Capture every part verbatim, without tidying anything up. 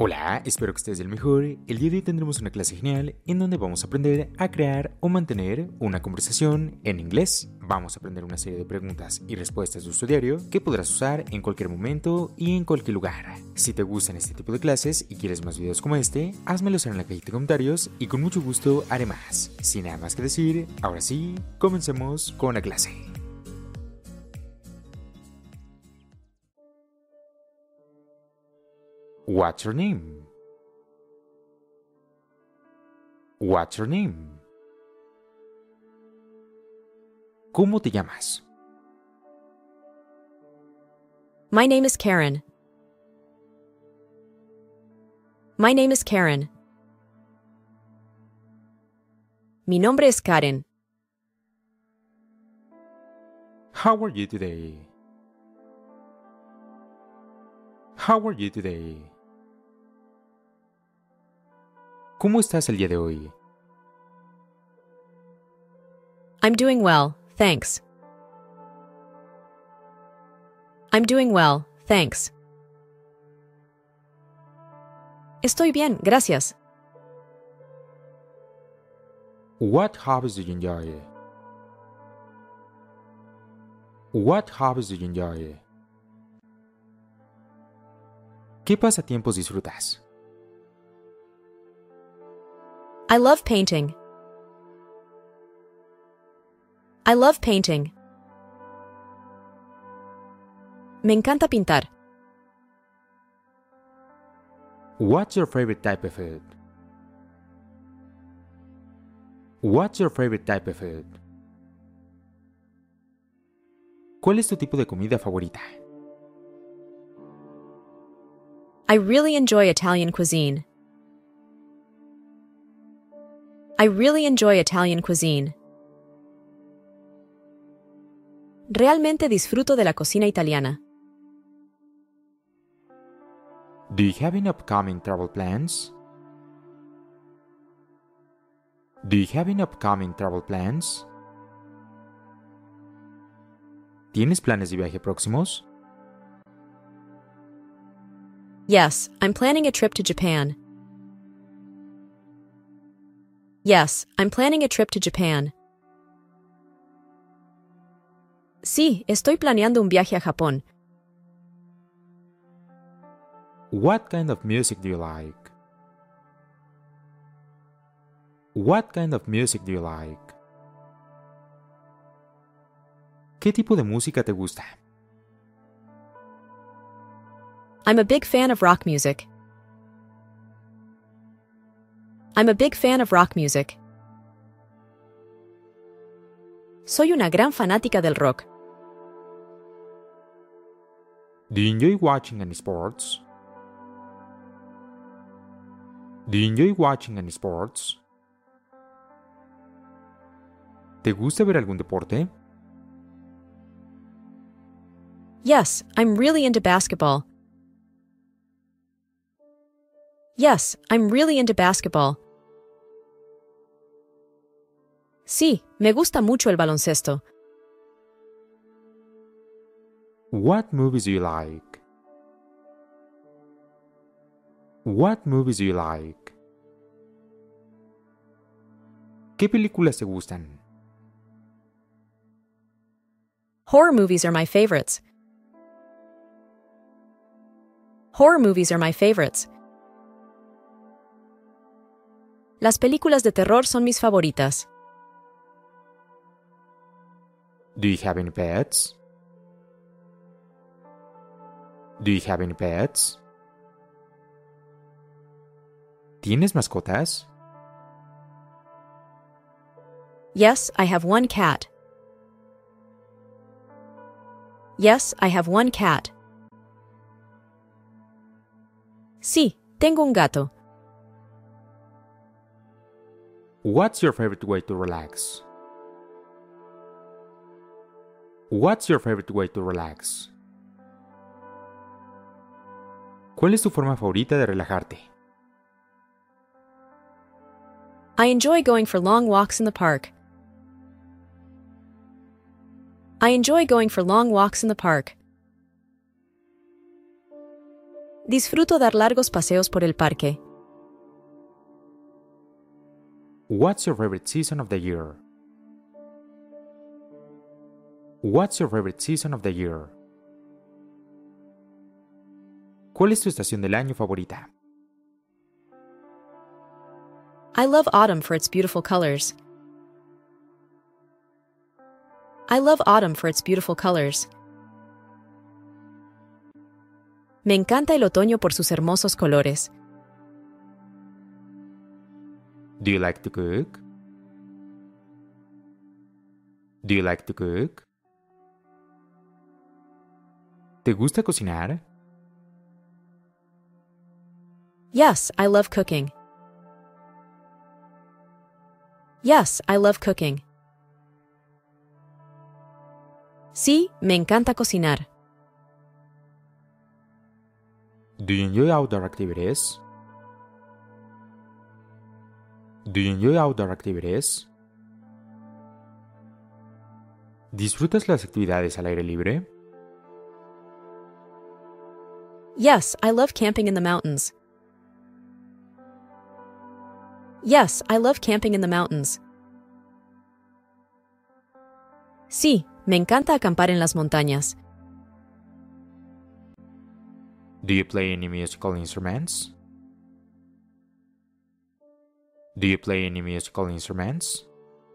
Hola, espero que estés del mejor. El día de hoy tendremos una clase genial en donde vamos a aprender a crear o mantener una conversación en inglés. Vamos a aprender una serie de preguntas y respuestas de uso diario que podrás usar en cualquier momento y en cualquier lugar. Si te gustan este tipo de clases y quieres más videos como este, házmelo saber en la cajita de comentarios y con mucho gusto haré más. Sin nada más que decir, ahora sí, comencemos con la clase. What's your name? What's your name? ¿Cómo te llamas? My name is Karen. My name is Karen. Mi nombre es Karen. How are you today? How are you today? ¿Cómo estás el día de hoy? I'm doing well, thanks. I'm doing well, thanks. Estoy bien, gracias. What hobbies do you enjoy? What hobbies do you enjoy? ¿Qué pasatiempos disfrutas? I love painting. I love painting. Me encanta pintar. What's your favorite type of food? What's your favorite type of food? ¿Cuál es tu tipo de comida favorita? I really enjoy Italian cuisine. I really enjoy Italian cuisine. Realmente disfruto de la cocina italiana. Do you have any upcoming travel plans? Do you have any upcoming travel plans? ¿Tienes planes de viaje próximos? Yes, I'm planning a trip to Japan. Yes, I'm planning a trip to Japan. Sí, estoy planeando un viaje a Japón. What kind of music do you like? What kind of music do you like? ¿Qué tipo de música te gusta? I'm a big fan of rock music. I'm a big fan of rock music. Soy una gran fanática del rock. Do you enjoy watching any sports? Do you enjoy watching any sports? ¿Te gusta ver algún deporte? Yes, I'm really into basketball. Yes, I'm really into basketball. Sí, me gusta mucho el baloncesto. What movies do you like? What movies do you like? ¿Qué películas te gustan? Horror movies are my favorites. Horror movies are my favorites. Las películas de terror son mis favoritas. Do you have any pets? Do you have any pets? ¿Tienes mascotas? Yes, I have one cat. Yes, I have one cat. Sí, tengo un gato. What's your favorite way to relax? What's your favorite way to relax? ¿Cuál es tu forma favorita de relajarte? I enjoy going for long walks in the park. I enjoy going for long walks in the park. Disfruto dar largos paseos por el parque. What's your favorite season of the year? What's your favorite season of the year? ¿Cuál es tu estación del año favorita? I love autumn for its beautiful colors. I love autumn for its beautiful colors. Me encanta el otoño por sus hermosos colores. Do you like to cook? Do you like to cook? ¿Te gusta cocinar? Yes, I love cooking. Yes, I love cooking. Sí, me encanta cocinar. Do you enjoy outdoor activities? Do you enjoy outdoor activities? ¿Disfrutas las actividades al aire libre? Yes, I love camping in the mountains. Yes, I love camping in the mountains. Sí, me encanta acampar en las montañas. Do you play any musical instruments? Do you play any musical instruments?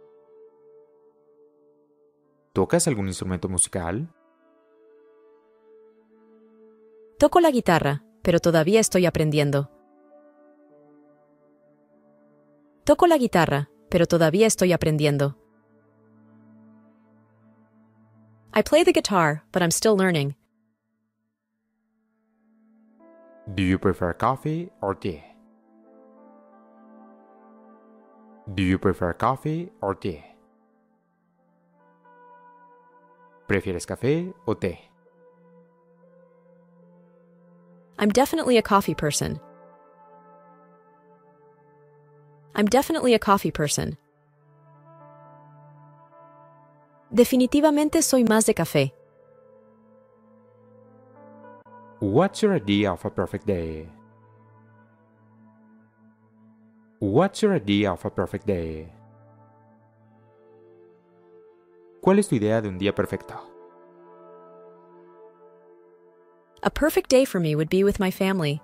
¿Tocas algún instrumento musical? Toco la guitarra, pero todavía estoy aprendiendo. Toco la guitarra, pero todavía estoy aprendiendo. I play the guitar, but I'm still learning. Do you prefer coffee or tea? Do you prefer coffee or tea? ¿Prefieres café o té? I'm definitely a coffee person. I'm definitely a coffee person. Definitivamente soy más de café. What's your idea of a perfect day? What's your idea of a perfect day? ¿Cuál es tu idea de un día perfecto? A perfect day for me would be with my family.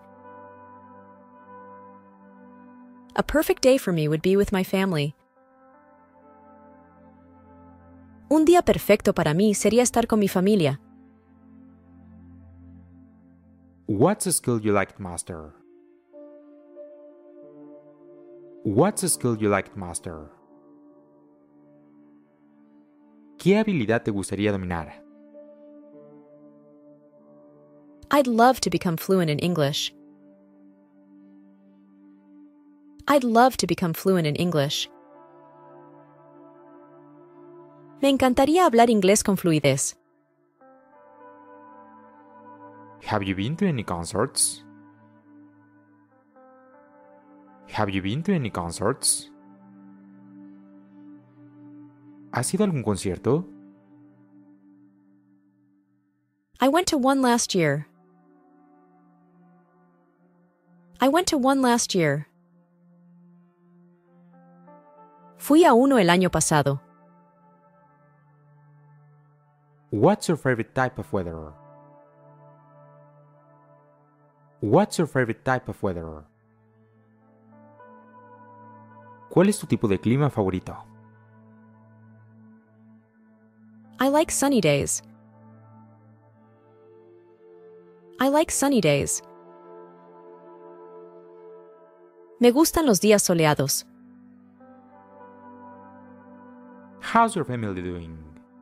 A perfect day for me would be with my family. Un día perfecto para mí sería estar con mi familia. What's a skill you like to master? What's a skill you like to master? ¿Qué habilidad te gustaría dominar? I'd love to become fluent in English. I'd love to become fluent in English. Me encantaría hablar inglés con fluidez. Have you been to any concerts? Have you been to any concerts? ¿Has ido a algún concierto? I went to one last year. I went to one last year. Fui a uno el año pasado. What's your favorite type of weather? What's your favorite type of weather? ¿Cuál es tu tipo de clima favorito? I like sunny days. I like sunny days. Me gustan los días soleados. How's your family doing?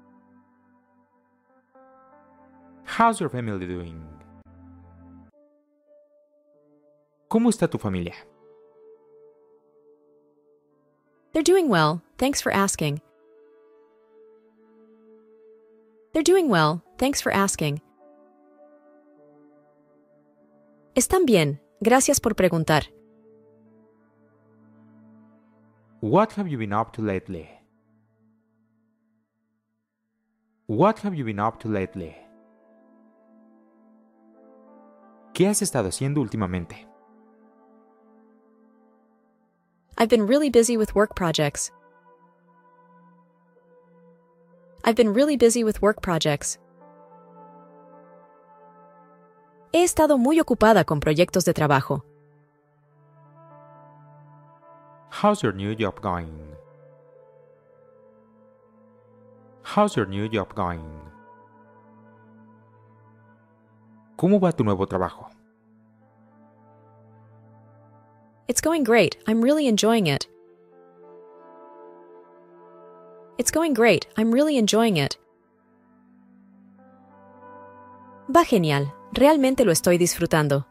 How's your family doing? ¿Cómo está tu familia? They're doing well, thanks for asking. They're doing well, thanks for asking. Están bien, gracias por preguntar. What have you been up to lately? What have you been up to lately? ¿Qué has estado haciendo últimamente? I've been really busy with work projects. I've been really busy with work projects. He estado muy ocupada con proyectos de trabajo. How's your new job going? How's your new job going? ¿Cómo va tu nuevo trabajo? It's going great. I'm really enjoying it. It's going great. I'm really enjoying it. Va genial. Realmente lo estoy disfrutando.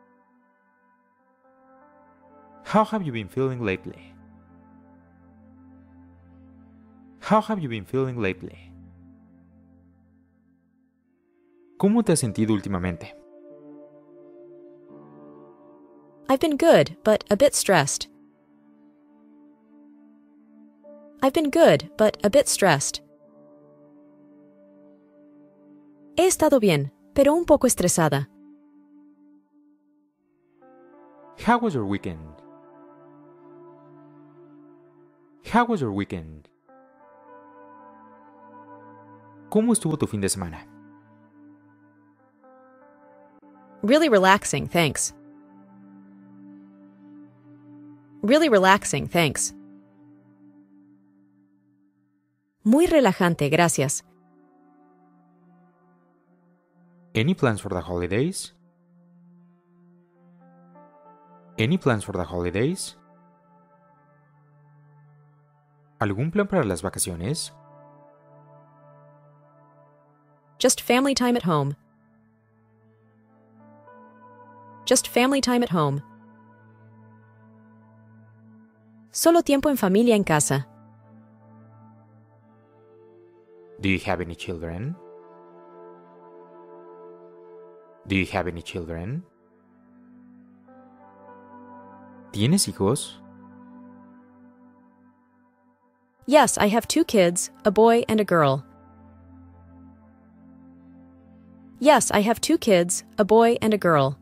How have you been feeling lately? How have you been feeling lately? ¿Cómo te has sentido últimamente? I've been good, but a bit stressed. I've been good, but a bit stressed. He estado bien, pero un poco estresada. How was your weekend? How was your weekend? ¿Cómo estuvo tu fin de semana? Really relaxing, thanks. Really relaxing, thanks. Muy relajante, gracias. Any plans for the holidays? Any plans for the holidays? ¿Algún plan para las vacaciones? Just family time at home. Just family time at home. Solo tiempo en familia en casa. Do you have any children? Do you have any children? ¿Tienes hijos? Yes, I have two kids, a boy and a girl. Yes, I have two kids, a boy and a girl.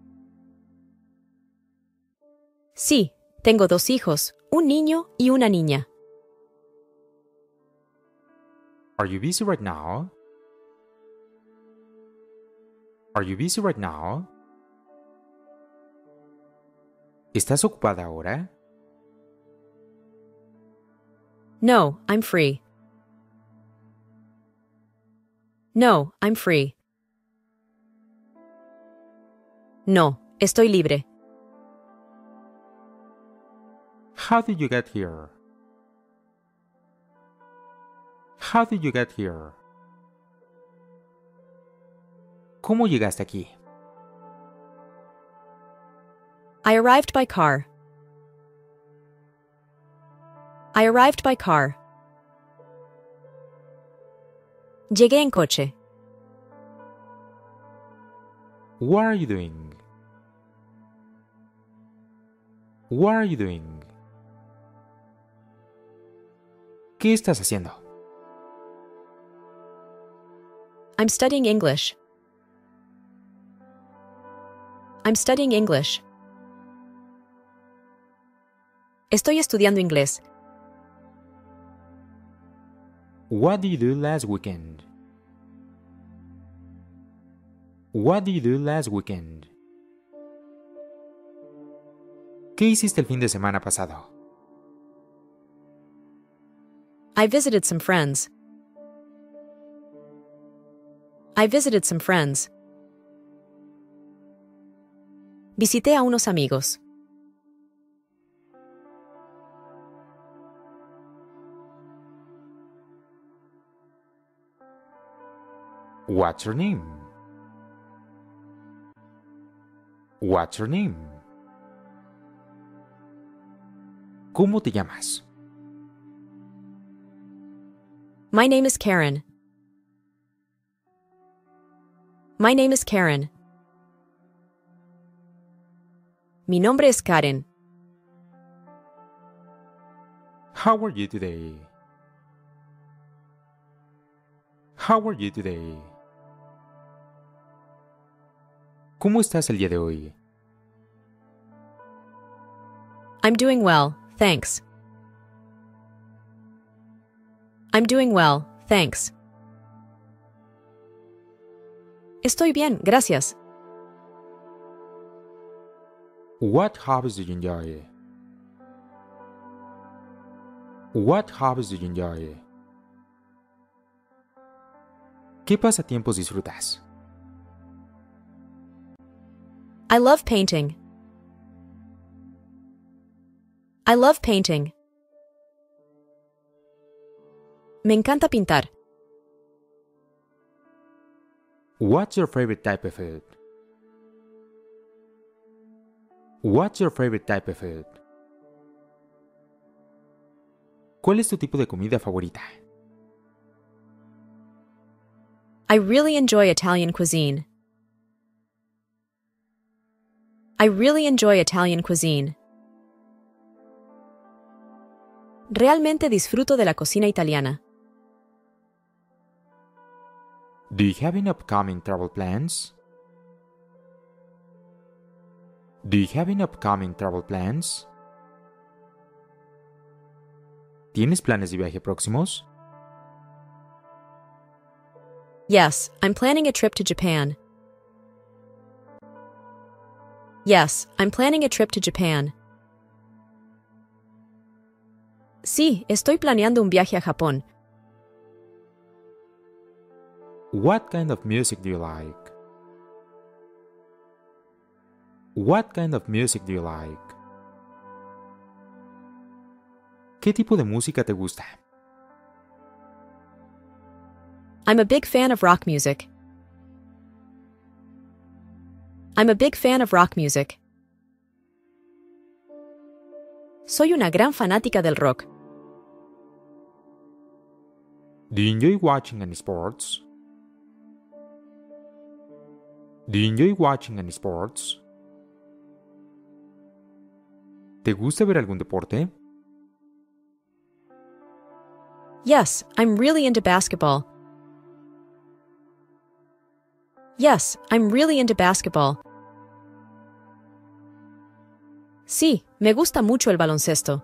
Sí, tengo dos hijos, un niño y una niña. Are you busy right now? Are you busy right now? ¿Estás ocupada ahora? No, I'm free. No, I'm free. No, estoy libre. How did you get here? How did you get here? ¿Cómo llegaste aquí? I arrived by car. I arrived by car. Llegué en coche. What are you doing? What are you doing? ¿Qué estás haciendo? I'm studying English. I'm studying English. Estoy estudiando inglés. What did you do last weekend? What did you do last weekend? ¿Qué hiciste el fin de semana pasado? I visited some friends. I visited some friends. Visité a unos amigos. What's your name? What's your name? ¿Cómo te llamas? My name is Karen. My name is Karen. Mi nombre es Karen. How are you today? How are you today? ¿Cómo estás el día de hoy? I'm doing well, thanks. I'm doing well, thanks. Estoy bien, gracias. What hobbies do you enjoy? What hobbies do you enjoy? ¿Qué pasatiempos disfrutas? I love painting. I love painting. Me encanta pintar. What's your favorite type of food? What's your favorite type of food? ¿Cuál es tu tipo de comida favorita? I really enjoy Italian cuisine. I really enjoy Italian cuisine. Realmente disfruto de la cocina italiana. Do you have any upcoming travel plans? Do you have any upcoming travel plans? ¿Tienes planes de viaje próximos? Yes, I'm planning a trip to Japan. Yes, I'm planning a trip to Japan. Sí, estoy planeando un viaje a Japón. What kind of music do you like? What kind of music do you like? ¿Qué tipo de música te gusta? I'm a big fan of rock music. I'm a big fan of rock music. Soy una gran fanática del rock. Do you enjoy watching any sports? Do you enjoy watching any sports? ¿Te gusta ver algún deporte? Yes, I'm really into basketball. Yes, I'm really into basketball. Sí, me gusta mucho el baloncesto.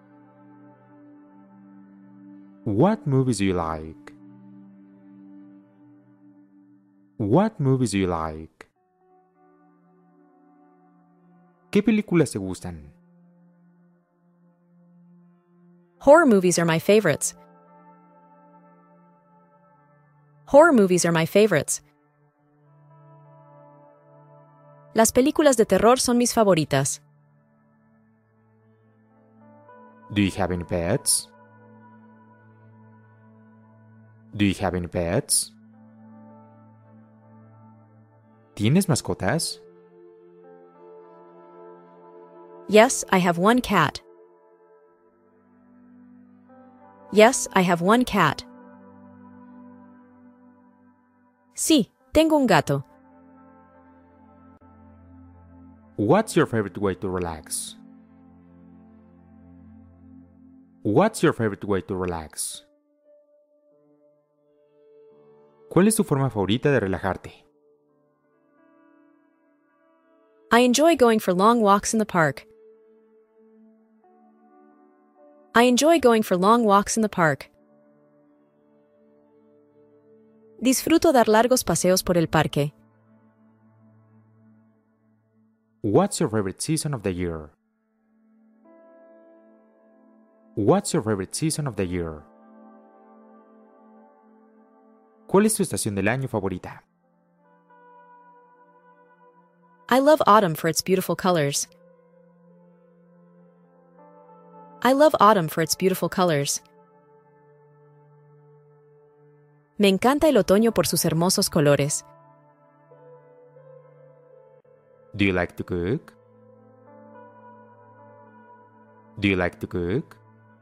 What movies do you like? What movies do you like? ¿Qué películas te gustan? Horror movies are my favorites. Horror movies are my favorites. Las películas de terror son mis favoritas. Do you have any pets? Do you have any pets? ¿Tienes mascotas? Yes, I have one cat. Yes, I have one cat. Sí, tengo un gato. What's your favorite way to relax? What's your favorite way to relax? ¿Cuál es tu forma favorita de relajarte? I enjoy going for long walks in the park. I enjoy going for long walks in the park. Disfruto dar largos paseos por el parque. What's your favorite season of the year? What's your favorite season of the year? ¿Cuál es tu estación del año favorita? I love autumn for its beautiful colors. I love autumn for its beautiful colors. Me encanta el otoño por sus hermosos colores. Do you like to cook? Do you like to cook?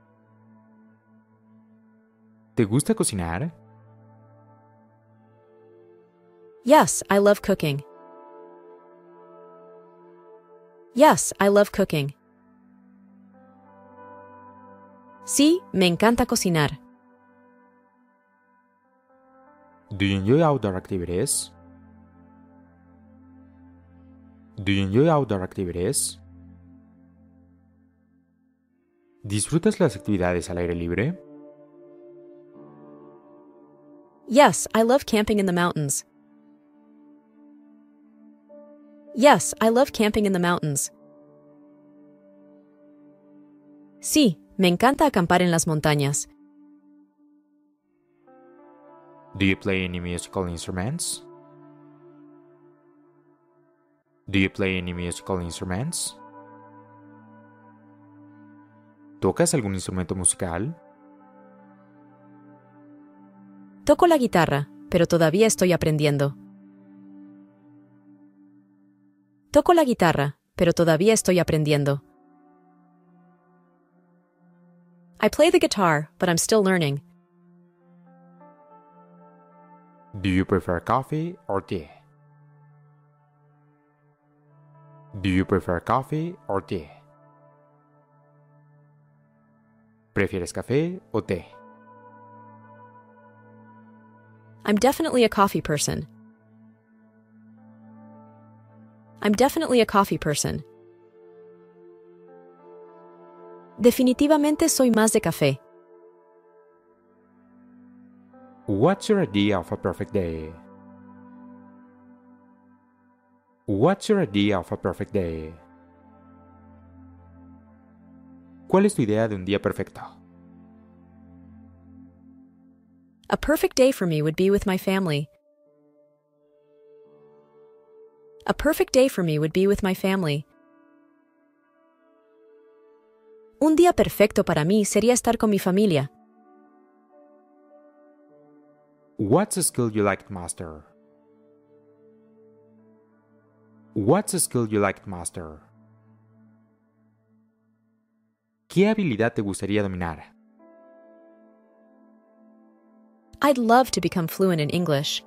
¿Te gusta cocinar? Yes, I love cooking. Yes, I love cooking. Sí, me encanta cocinar. Do you enjoy outdoor activities? Do you enjoy outdoor activities? ¿Disfrutas las actividades al aire libre? Yes, I love camping in the mountains. Yes, I love camping in the mountains. Sí, me encanta acampar en las montañas. Do you play any musical instruments? Do you play any musical instruments? ¿Tocas algún instrumento musical? Toco la guitarra, pero todavía estoy aprendiendo. Toco la guitarra, pero todavía estoy aprendiendo. I play the guitar, but I'm still learning. Do you prefer coffee or tea? Do you prefer coffee or tea? ¿Prefieres café o té? I'm definitely a coffee person. I'm definitely a coffee person. Definitivamente soy más de café. What's your idea of a perfect day? What's your idea of a perfect day? ¿Cuál es tu idea de un día perfecto? A perfect day for me would be with my family. A perfect day for me would be with my family. Un día perfecto para mí sería estar con mi familia. What's a skill you like to master? What's a skill you like to master? ¿Qué habilidad te gustaría dominar? I'd love to become fluent in English.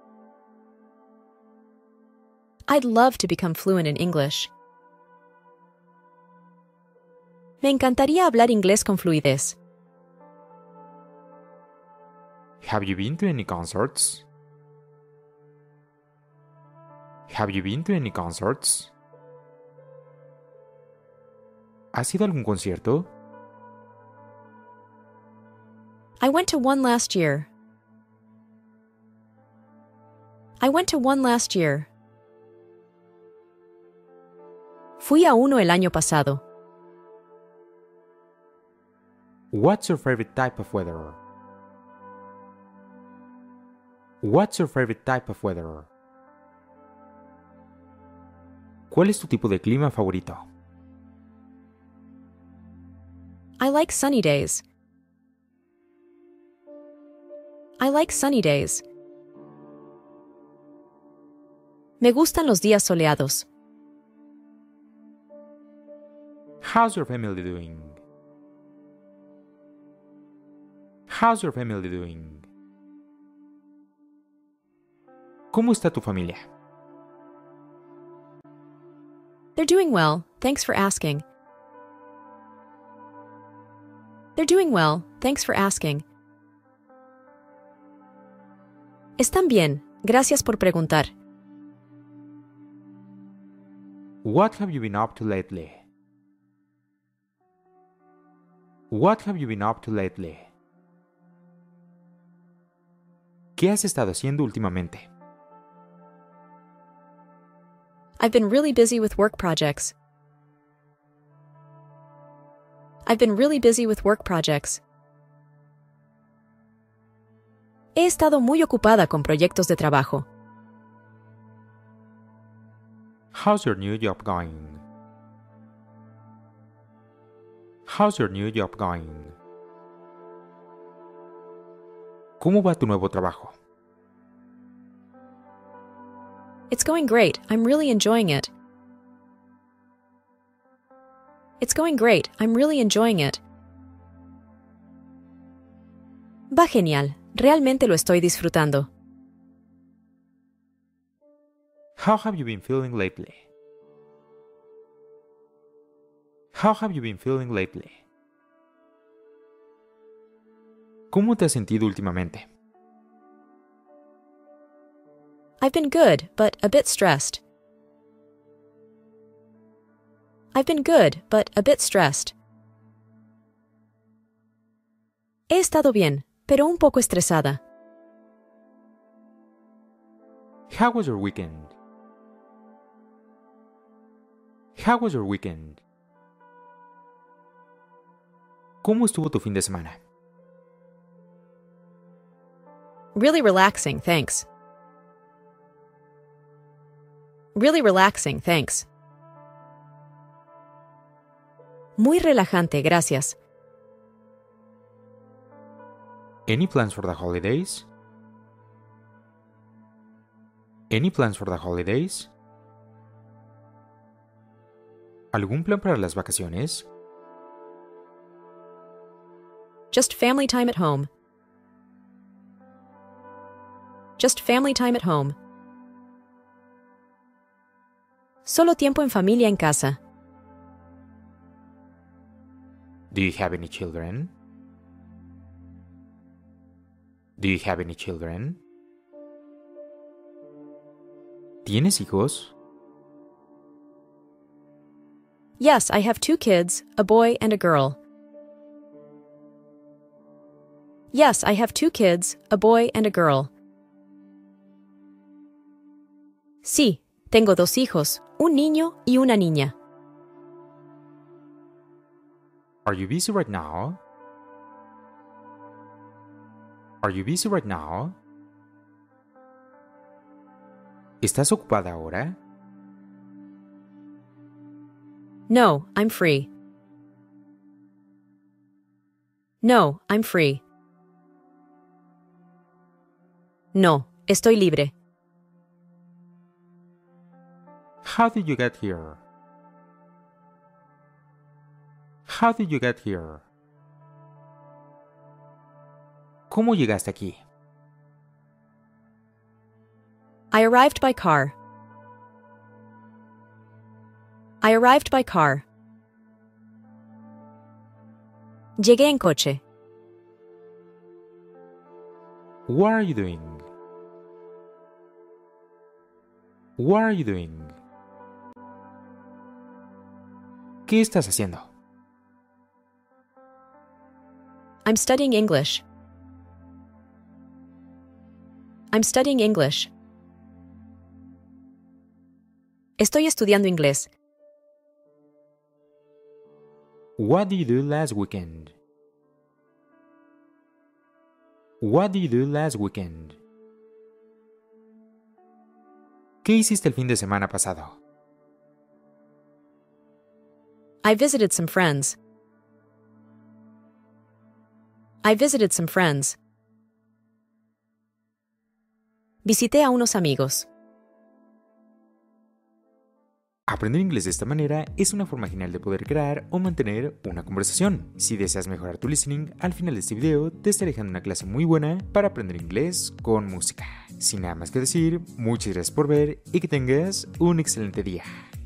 I'd love to become fluent in English. Me encantaría hablar inglés con fluidez. Have you been to any concerts? Have you been to any concerts? ¿Has ido a algún concierto? I went to one last year. I went to one last year. Fui a uno el año pasado. What's your favorite type of weather? What's your favorite type of weather? ¿Cuál es tu tipo de clima favorito? I like sunny days. I like sunny days. Me gustan los días soleados. How's your family doing? How's your family doing? ¿Cómo está tu familia? They're doing well, thanks for asking. They're doing well, thanks for asking. Están bien, gracias por preguntar. What have you been up to lately? What have you been up to lately? ¿Qué has estado haciendo últimamente? I've been really busy with work projects. I've been really busy with work projects. He estado muy ocupada con proyectos de trabajo. How's your new job going? How's your new job going? ¿Cómo va tu nuevo trabajo? It's going great. I'm really enjoying it. It's going great. I'm really enjoying it. Va genial. Realmente lo estoy disfrutando. How have you been feeling lately? How have you been feeling lately? ¿Cómo te has sentido últimamente? I've been good, but a bit stressed. I've been good, but a bit stressed. He estado bien, pero un poco estresada. How was your weekend? How was your weekend? ¿Cómo estuvo tu fin de semana? Really relaxing, thanks. Really relaxing, thanks. Muy relajante, gracias. Any plans for the holidays? Any plans for the holidays? ¿Algún plan para las vacaciones? Just family time at home. Just family time at home. Solo tiempo en familia en casa. Do you have any children? Do you have any children? ¿Tienes hijos? Yes, I have two kids, a boy and a girl. Yes, I have two kids, a boy and a girl. Sí, tengo dos hijos, un niño y una niña. Are you busy right now? Are you busy right now? ¿Estás ocupada ahora? No, I'm free. No, I'm free. No, estoy libre. How did you get here? How did you get here? ¿Cómo llegaste aquí? I arrived by car. I arrived by car. Llegué en coche. What are you doing? What are you doing? ¿Qué estás haciendo? I'm studying English. I'm studying English. Estoy estudiando inglés. What did you do last weekend? What did you do last weekend? ¿Qué hiciste el fin de semana pasado? I visited some friends. I visited some friends. Visité a unos amigos. Aprender inglés de esta manera es una forma genial de poder crear o mantener una conversación. Si deseas mejorar tu listening, al final de este video te estaré dejando una clase muy buena para aprender inglés con música. Sin nada más que decir, muchas gracias por ver y que tengas un excelente día.